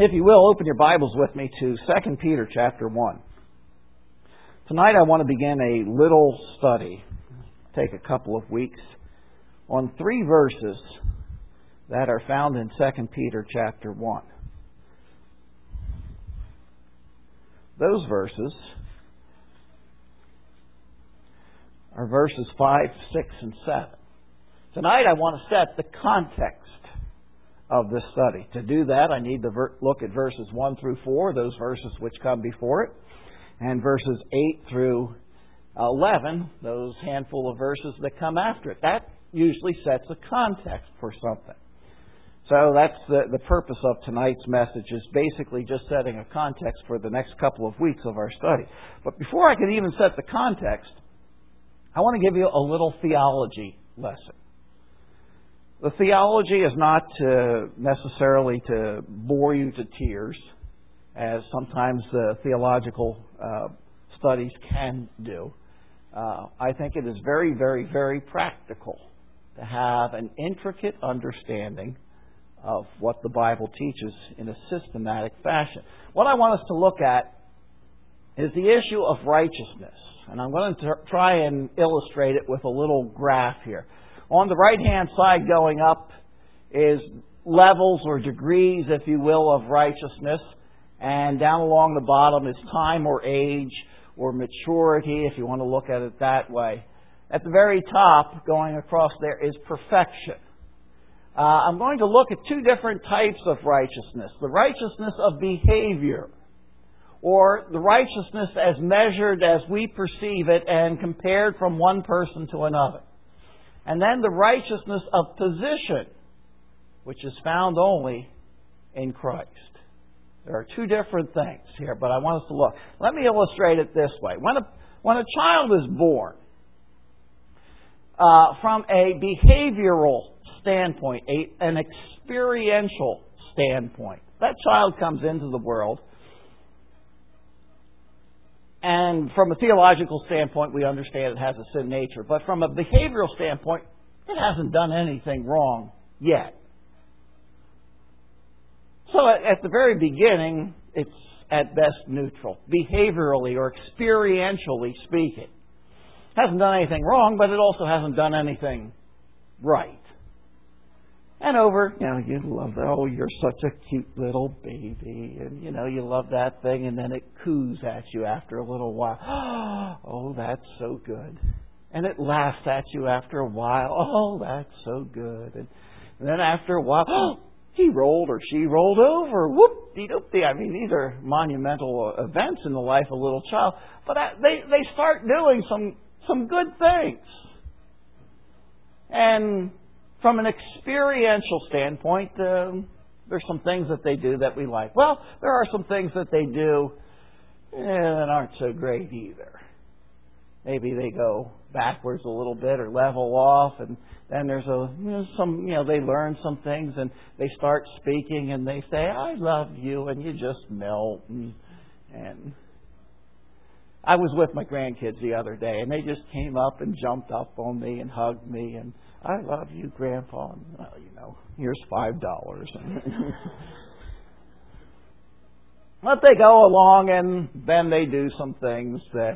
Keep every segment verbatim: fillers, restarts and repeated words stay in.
If you will, open your Bibles with me to Second Peter chapter one. Tonight I want to begin a little study, take a couple of weeks, on three verses that are found in Second Peter chapter one. Those verses are verses five, six, and seven. Tonight I want to set the context of this study. To do that, I need to ver- look at verses one through four, those verses which come before it, and verses eight through eleven, those handful of verses that come after it. That usually sets a context for something. So that's the, the purpose of tonight's message, is basically just setting a context for the next couple of weeks of our study. But before I can even set the context, I want to give you a little theology lesson. The theology is not to necessarily to bore you to tears, as sometimes the theological uh, studies can do. Uh, I think it is very, very, very practical to have an intricate understanding of what the Bible teaches in a systematic fashion. What I want us to look at is the issue of righteousness. And I'm going to try and illustrate it with a little graph here. On the right-hand side going up is levels or degrees, if you will, of righteousness. And down along the bottom is time or age or maturity, if you want to look at it that way. At the very top, going across there, is perfection. Uh, I'm going to look at two different types of righteousness. The righteousness of behavior, or the righteousness as measured as we perceive it and compared from one person to another. And then the righteousness of position, which is found only in Christ. There are two different things here, but I want us to look. Let me illustrate it this way. When a, when a child is born, uh, from a behavioral standpoint, a, an experiential standpoint, that child comes into the world. And from a theological standpoint, we understand it has a sin nature. But from a behavioral standpoint, it hasn't done anything wrong yet. So at the very beginning, it's at best neutral, behaviorally or experientially speaking. It hasn't done anything wrong, but it also hasn't done anything right. And over, you know, you love that. Oh, you're such a cute little baby. And, you know, you love that thing. And then it coos at you after a little while. Oh, that's so good. And it laughs at you after a while. Oh, that's so good. And, and then after a while, oh, he rolled or she rolled over. Whoop-de-doop-de. I mean, these are monumental events in the life of a little child. But they, they start doing some, some good things. And from an experiential standpoint, um, there's some things that they do that we like. Well, there are some things that they do eh, that aren't so great either. Maybe they go backwards a little bit or level off, and then there's a you know, some you know they learn some things and they start speaking and they say, "I love you," and you just melt. And, and I was with my grandkids the other day, and they just came up and jumped up on me and hugged me and, "I love you, Grandpa." And, well, you know, here's five dollars. But they go along and then they do some things that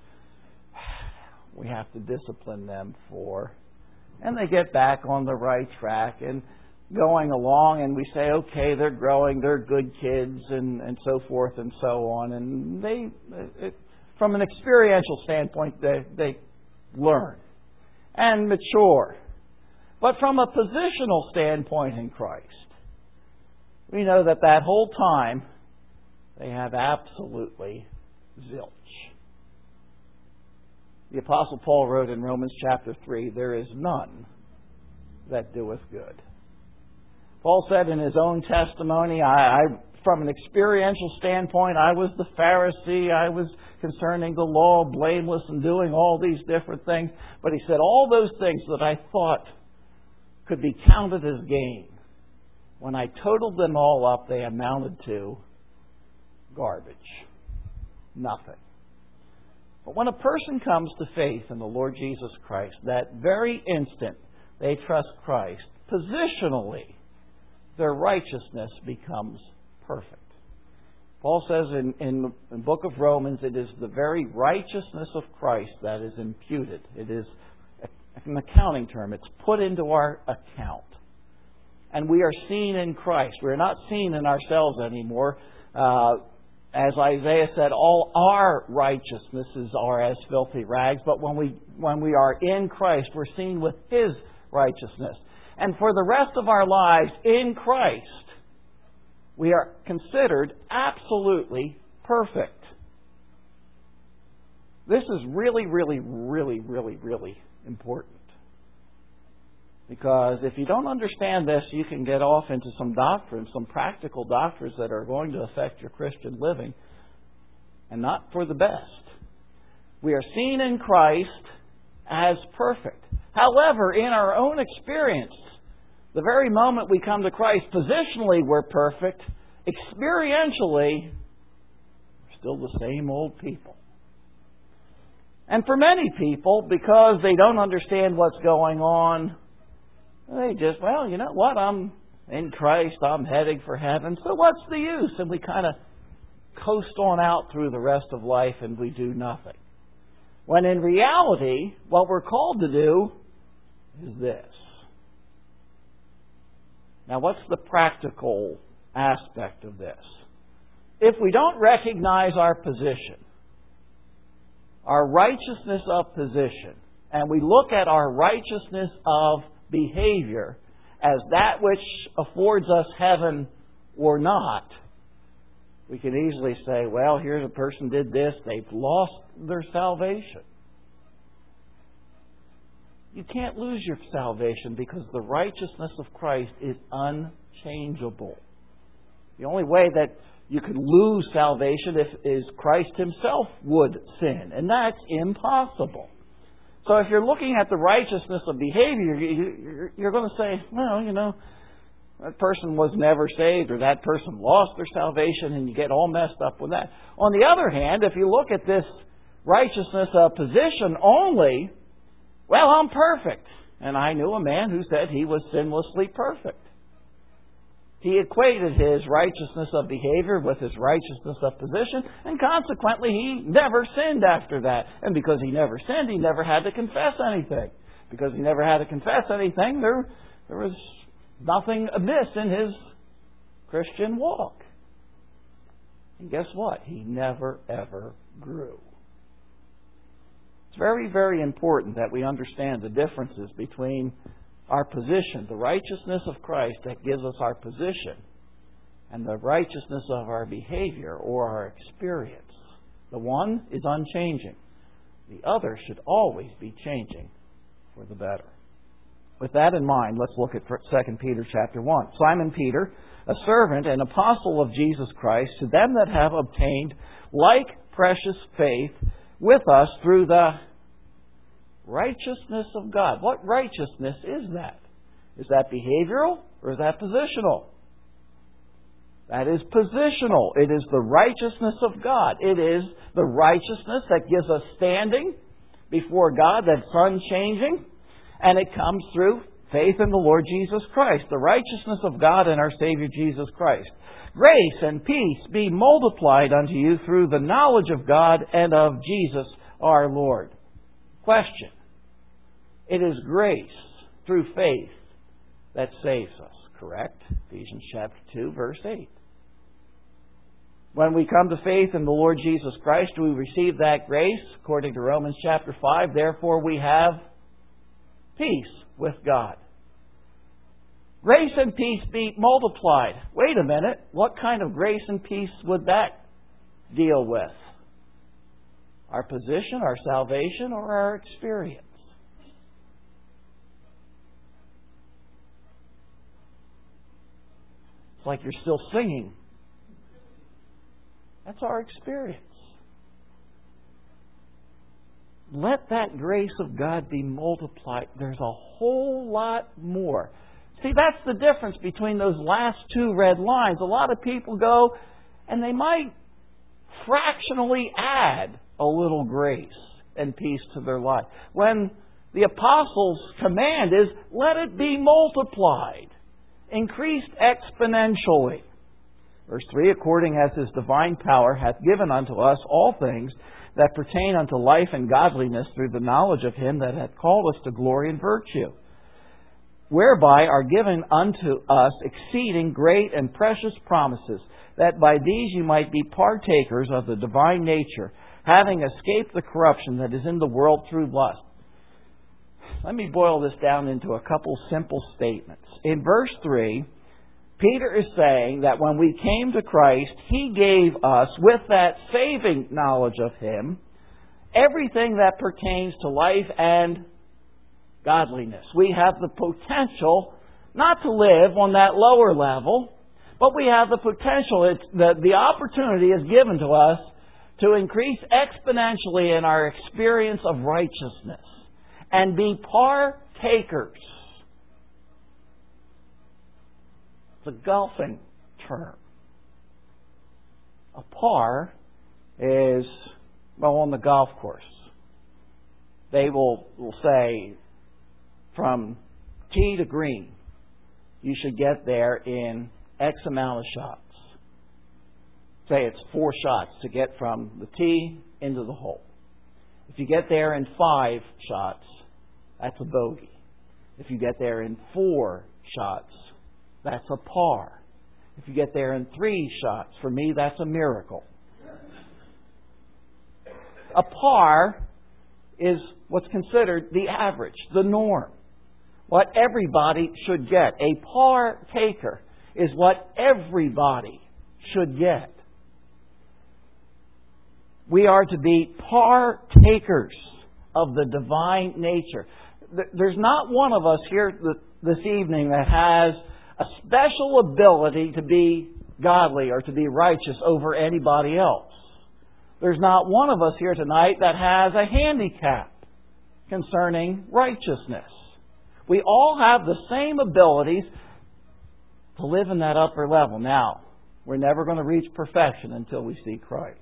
we have to discipline them for. And they get back on the right track and going along, and we say, okay, they're growing, they're good kids, and, and so forth and so on. And they, it, from an experiential standpoint, they, they learn and mature. But from a positional standpoint in Christ, we know that that whole time they have absolutely zilch. The Apostle Paul wrote in Romans chapter three, "There is none that doeth good." Paul said in his own testimony, I, I from an experiential standpoint, I was the Pharisee, I was concerning the law, blameless and doing all these different things. But he said, all those things that I thought could be counted as gain, when I totaled them all up, they amounted to garbage. Nothing. But when a person comes to faith in the Lord Jesus Christ, that very instant they trust Christ, positionally, their righteousness becomes perfect. Paul says in, in the book of Romans, it is the very righteousness of Christ that is imputed. It is an accounting term. It's put into our account. And we are seen in Christ. We're not seen in ourselves anymore. Uh, as Isaiah said, all our righteousnesses are as filthy rags. But when we when we are in Christ, we're seen with His righteousness. And for the rest of our lives in Christ, we are considered absolutely perfect. This is really, really, really, really, really important. Because if you don't understand this, you can get off into some doctrines, some practical doctrines that are going to affect your Christian living, and not for the best. We are seen in Christ as perfect. However, in our own experience, the very moment we come to Christ, positionally we're perfect. Experientially, we're still the same old people. And for many people, because they don't understand what's going on, they just, well, you know what, I'm in Christ, I'm heading for heaven, so what's the use? And we kind of coast on out through the rest of life and we do nothing. When in reality, what we're called to do is this. Now, what's the practical aspect of this? If we don't recognize our position, our righteousness of position, and we look at our righteousness of behavior as that which affords us heaven or not, we can easily say, well, here's a person did this, they've lost their salvation. You can't lose your salvation because the righteousness of Christ is unchangeable. The only way that you could lose salvation if, is Christ Himself would sin, and that's impossible. So if you're looking at the righteousness of behavior, you're going to say, well, you know, that person was never saved or that person lost their salvation, and you get all messed up with that. On the other hand, if you look at this righteousness of position only, well, I'm perfect. And I knew a man who said he was sinlessly perfect. He equated his righteousness of behavior with his righteousness of position, and consequently he never sinned after that. And because he never sinned, he never had to confess anything. Because he never had to confess anything, there, there was nothing amiss in his Christian walk. And guess what? He never, ever grew. It's very, very important that we understand the differences between our position, the righteousness of Christ that gives us our position, and the righteousness of our behavior or our experience. The one is unchanging. The other should always be changing for the better. With that in mind, let's look at Second Peter chapter one. Simon Peter, a servant and apostle of Jesus Christ, to them that have obtained like precious faith with us through the righteousness of God. What righteousness is that? Is that behavioral or is that positional? That is positional. It is the righteousness of God. It is the righteousness that gives us standing before God that's unchanging. And it comes through faith in the Lord Jesus Christ. The righteousness of God and our Savior Jesus Christ. Grace and peace be multiplied unto you through the knowledge of God and of Jesus our Lord. Question. It is grace through faith that saves us, correct? Ephesians chapter two, verse eight. When we come to faith in the Lord Jesus Christ, we receive that grace, according to Romans chapter five. Therefore, we have peace with God. Grace and peace be multiplied. Wait a minute. What kind of grace and peace would that deal with? Our position, our salvation, or our experience? It's like you're still singing. That's our experience. Let that grace of God be multiplied. There's a whole lot more. See, that's the difference between those last two red lines. A lot of people go and they might fractionally add a little grace and peace to their life. When the apostles' command is, let it be multiplied, increased exponentially. Verse three, according as His divine power hath given unto us all things that pertain unto life and godliness through the knowledge of Him that hath called us to glory and virtue, whereby are given unto us exceeding great and precious promises, that by these you might be partakers of the divine nature, having escaped the corruption that is in the world through lust. Let me boil this down into a couple simple statements. In verse three, Peter is saying that when we came to Christ, He gave us, with that saving knowledge of Him, everything that pertains to life and godliness. We have the potential not to live on that lower level, but we have the potential, it's the, the opportunity is given to us to increase exponentially in our experience of righteousness and be partakers. It's a golfing term. A par is, well, on the golf course. They will, will say, from tee to green, you should get there in X amount of shots. Say it's four shots to get from the tee into the hole. If you get there in five shots, that's a bogey. If you get there in four shots, that's a par. If you get there in three shots, for me, that's a miracle. A par is what's considered the average, the norm. What everybody should get. A partaker is what everybody should get. We are to be partakers of the divine nature. There's not one of us here this evening that has a special ability to be godly or to be righteous over anybody else. There's not one of us here tonight that has a handicap concerning righteousness. We all have the same abilities to live in that upper level. Now, we're never going to reach perfection until we see Christ.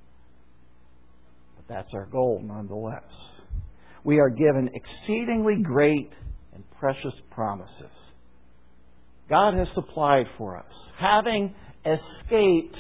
But that's our goal nonetheless. We are given exceedingly great and precious promises. God has supplied for us. Having escaped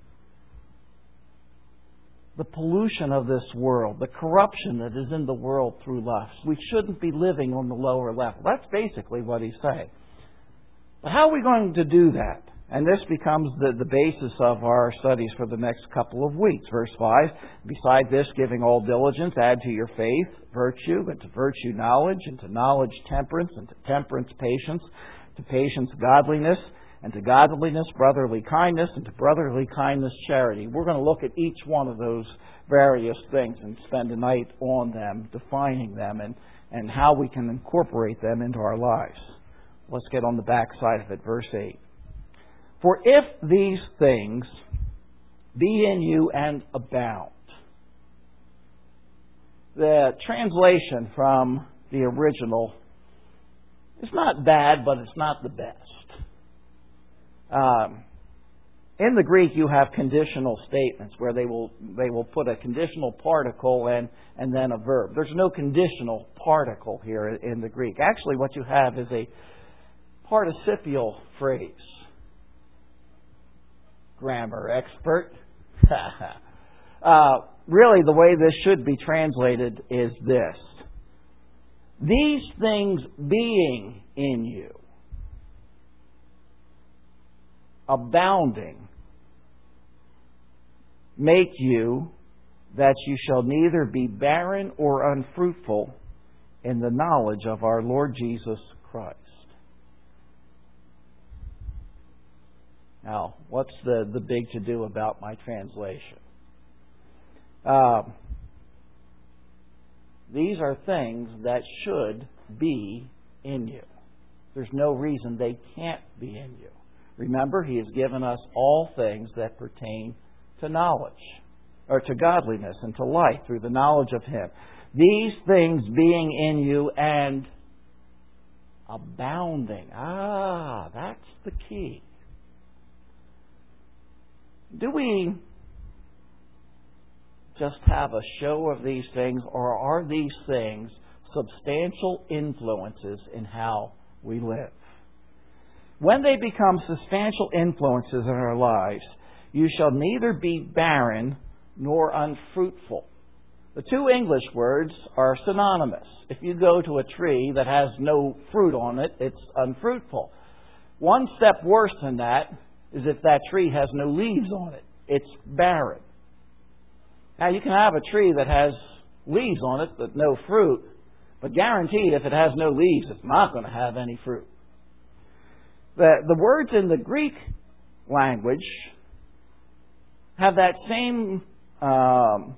the pollution of this world, the corruption that is in the world through lust, we shouldn't be living on the lower level. That's basically what he's saying. But how are we going to do that? And this becomes the, the basis of our studies for the next couple of weeks. Verse five, beside this, giving all diligence, add to your faith virtue, and to virtue knowledge, and to knowledge temperance, and to temperance patience, to patience godliness, and to godliness brotherly kindness, and to brotherly kindness charity. We're going to look at each one of those various things and spend a night on them, defining them, and, and how we can incorporate them into our lives. Let's get on the back side of it, verse eight. For if these things be in you and abound. The translation from the original is not bad, but it's not the best. Um, in the Greek, you have conditional statements where they will they will put a conditional particle and, and then a verb. There's no conditional particle here in the Greek. Actually, what you have is a participial phrase. Grammar expert. uh, really, the way this should be translated is this. These things being in you, abounding, make you that you shall neither be barren or unfruitful in the knowledge of our Lord Jesus Christ. Now, what's the, the big to-do about my translation? Um, these are things that should be in you. There's no reason they can't be in you. Remember, He has given us all things that pertain to knowledge, or to godliness and to life through the knowledge of Him. These things being in you and abounding. Ah, that's the key. Do we just have a show of these things, or are these things substantial influences in how we live? when they become substantial influences in our lives, you shall neither be barren nor unfruitful. The two English words are synonymous. If you go to a tree that has no fruit on it, it's unfruitful. One step worse than that is if that tree has no leaves on it. It's barren. Now, you can have a tree that has leaves on it but no fruit, but guaranteed if it has no leaves, it's not going to have any fruit. The, the words in the Greek language have that same, um,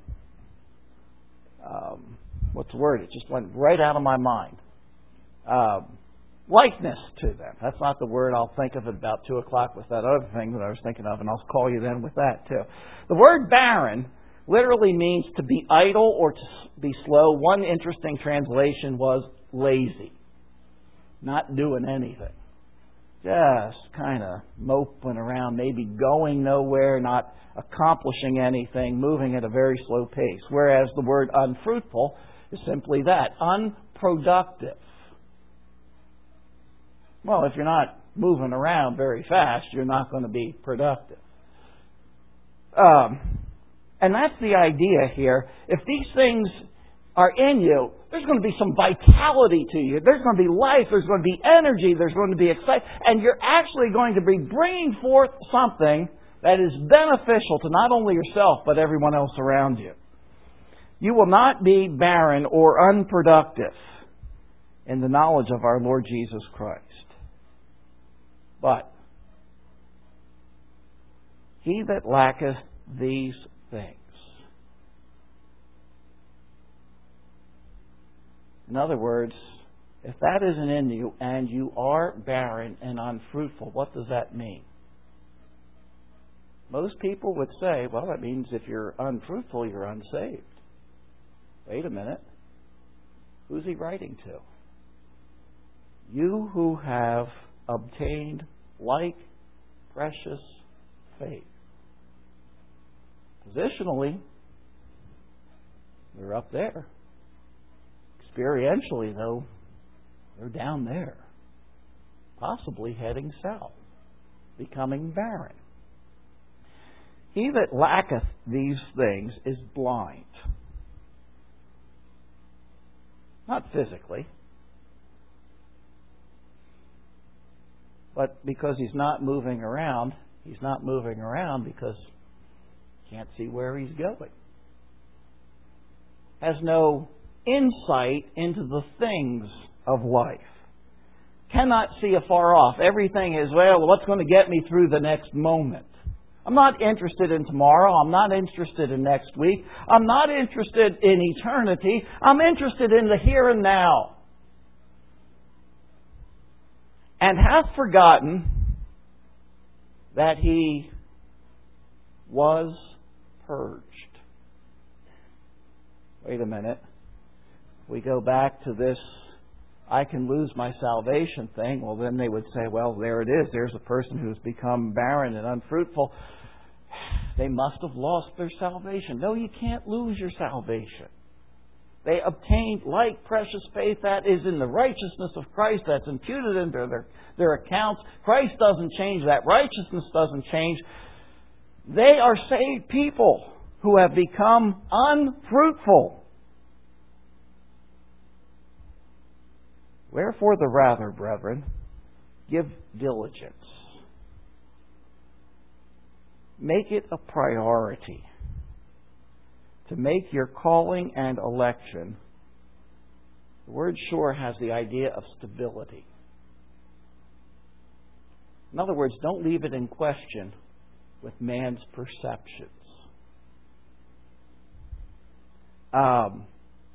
um, what's the word? It just went right out of my mind. Um, likeness to them. That's not the word. I'll think of it about two o'clock with that other thing that I was thinking of, and I'll call you then with that too. The word barren literally means to be idle or to be slow. One interesting translation was lazy. Not doing anything. Just kind of moping around, maybe going nowhere, not accomplishing anything, moving at a very slow pace. Whereas the word unfruitful is simply that, unproductive. Well, if you're not moving around very fast, you're not going to be productive. Um, and that's the idea here. If these things are in you, there's going to be some vitality to you. There's going to be life. There's going to be energy. There's going to be excitement. And you're actually going to be bringing forth something that is beneficial to not only yourself, but everyone else around you. You will not be barren or unproductive in the knowledge of our Lord Jesus Christ. But he that lacketh these things. In other words, if that isn't in you and you are barren and unfruitful, what does that mean? Most people would say, well, that means if you're unfruitful, you're unsaved. Wait a minute. Who's he writing to? You who have obtained like precious faith. Positionally, they're up there. Experientially, though, they're down there. Possibly heading south, becoming barren. He that lacketh these things is blind. Not physically, but because he's not moving around, he's not moving around because he can't see where he's going. Has no insight into the things of life. Cannot see afar off. Everything is, well, what's going to get me through the next moment? I'm not interested in tomorrow. I'm not interested in next week. I'm not interested in eternity. I'm interested in the here and now. And hath forgotten that he was purged. Wait a minute. We go back to this, I can lose my salvation thing. Well, then they would say, well, there it is. There's a person who's become barren and unfruitful. They must have lost their salvation. No, you can't lose your salvation. They obtained like precious faith that is in the righteousness of Christ, that's imputed into their, their accounts. Christ doesn't change. That righteousness doesn't change. They are saved people who have become unfruitful. Wherefore the rather, brethren, give diligence. Make it a priority to make your calling and election. The word sure has the idea of stability. In other words, don't leave it in question with man's perceptions. Um,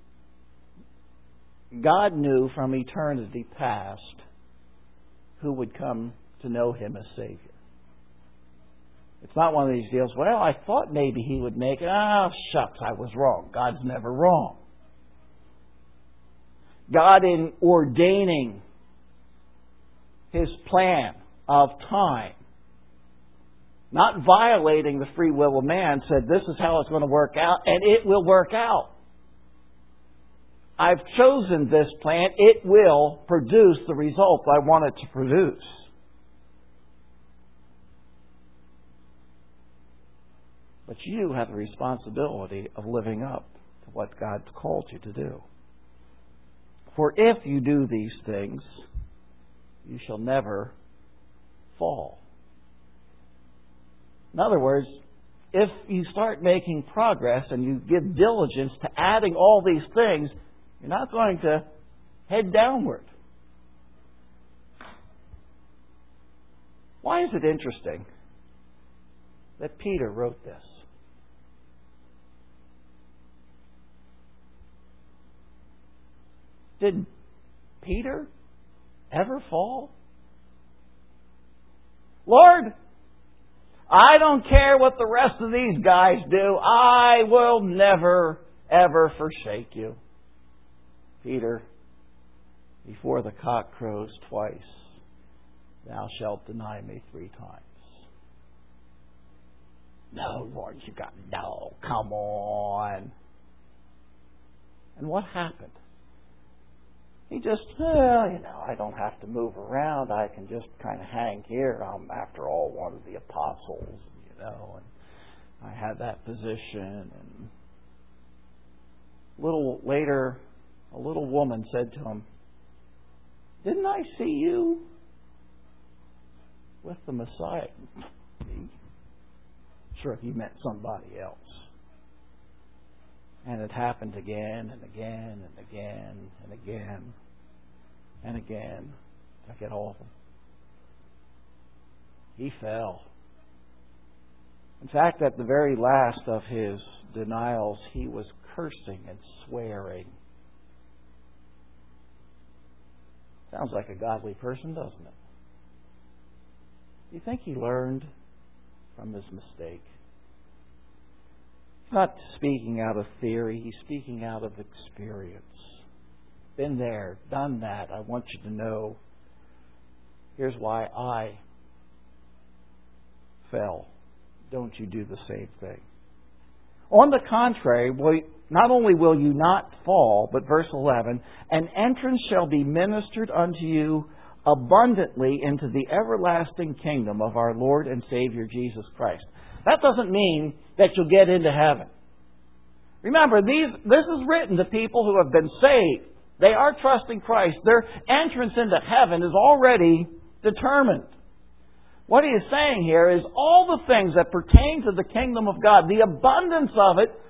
God knew from eternity past who would come to know Him as Savior. It's not one of these deals, well, I thought maybe He would make it. Ah, shucks, I was wrong. God's never wrong. God, in ordaining His plan of time, not violating the free will of man, said this is how it's going to work out, and it will work out. I've chosen this plan. It will produce the results I want it to produce. But you have the responsibility of living up to what God's called you to do. For if you do these things, you shall never fall. In other words, if you start making progress and you give diligence to adding all these things, you're not going to head downward. Why is it interesting that Peter wrote this? Did Peter ever fall? Lord, I don't care what the rest of these guys do. I will never, ever forsake you. Peter, before the cock crows twice, thou shalt deny me three times. No, Lord, you got, no, come on. And what happened? He just, well, you know, I don't have to move around. I can just kind of hang here. I'm, after all, one of the apostles, you know, and I had that position. And a little later, a little woman said to him, didn't I see you with the Messiah? Me? Sure, he meant somebody else. And it happened again and again and again and again and again. Did I get all of them? He fell. In fact, at the very last of his denials, he was cursing and swearing. Sounds like a godly person, doesn't it? Do you think he learned from his mistake? He's not speaking out of theory. He's speaking out of experience. Been there, done that. I want you to know, here's why I fell. Don't you do the same thing. On the contrary, not only will you not fall, but verse eleven, an entrance shall be ministered unto you abundantly into the everlasting kingdom of our Lord and Savior Jesus Christ. That doesn't mean that you'll get into heaven. Remember, these, this is written to people who have been saved. They are trusting Christ. Their entrance into heaven is already determined. What he is saying here is all the things that pertain to the kingdom of God, the abundance of it,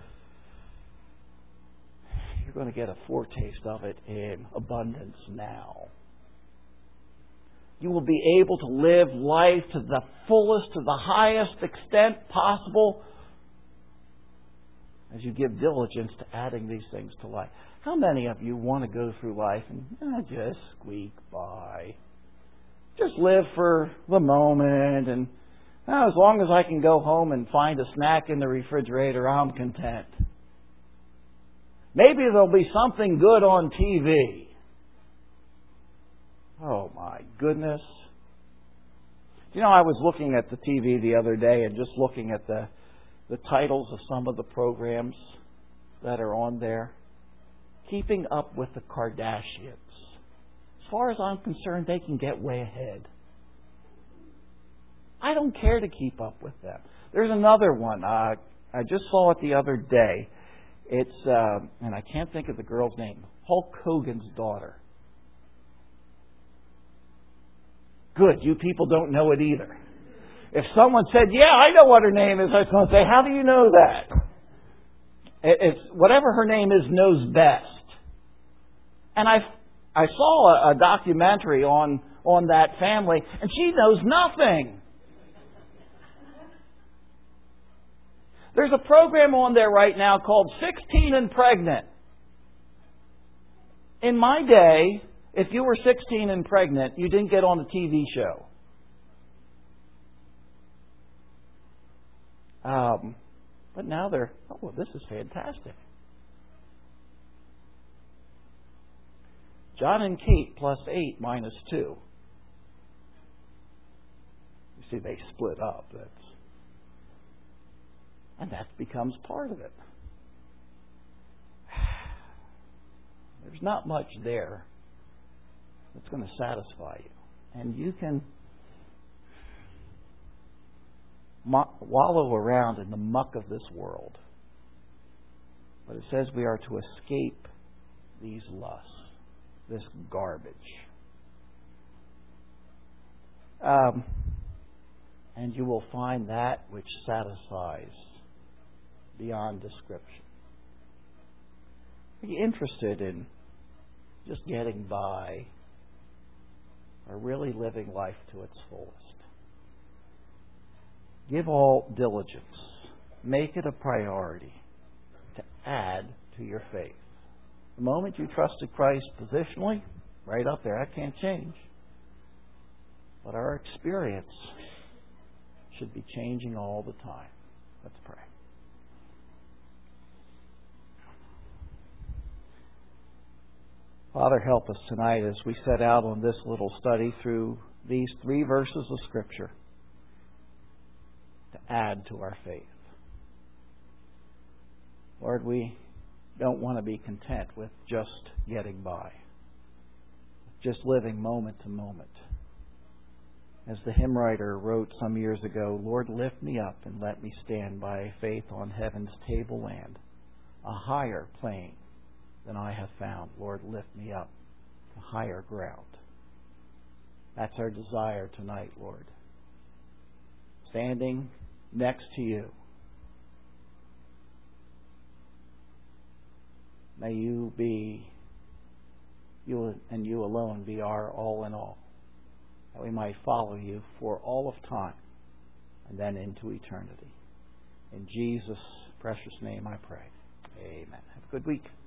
you're going to get a foretaste of it in abundance now. You will be able to live life to the fullest, to the highest extent possible as you give diligence to adding these things to life. How many of you want to go through life and eh, just squeak by? Just live for the moment, and eh, as long as I can go home and find a snack in the refrigerator, I'm content. Maybe there'll be something good on T V. Oh my goodness. You know, I was looking at the T V the other day and just looking at the, the titles of some of the programs that are on there. Keeping Up with the Kardashians. As far as I'm concerned, they can get way ahead. I don't care to keep up with them. There's another one. Uh, I just saw it the other day. It's, uh, and I can't think of the girl's name, Hulk Hogan's daughter. Good, you people don't know it either. If someone said, yeah, I know what her name is, I was going to say, how do you know that? It's whatever her name is knows best. And I, I saw a, a documentary on, on that family, and she knows nothing. There's a program on there right now called sixteen and Pregnant. In my day, if you were sixteen and pregnant, you didn't get on a T V show. Um, but now they're, oh, this is fantastic. John and Kate plus eight minus two. You see, they split up. That's, and that becomes part of it. There's not much there that's going to satisfy you. And you can muck, wallow around in the muck of this world. But it says we are to escape these lusts, this garbage. Um, and you will find that which satisfies beyond description. Are you interested in just getting by or really living life to its fullest? Give all diligence. Make it a priority to add to your faith. The moment you trusted Christ positionally, right up there, that can't change. But our experience should be changing all the time. Let's pray. Father, help us tonight as we set out on this little study through these three verses of Scripture to add to our faith. Lord, we don't want to be content with just getting by, just living moment to moment. As the hymn writer wrote some years ago, Lord, lift me up and let me stand by faith on heaven's tableland, a higher plane than I have found. Lord, lift me up to higher ground. That's our desire tonight, Lord. Standing next to you. May you be, you and you alone be our all in all, that we might follow you for all of time and then into eternity. In Jesus' precious name I pray. Amen. Have a good week.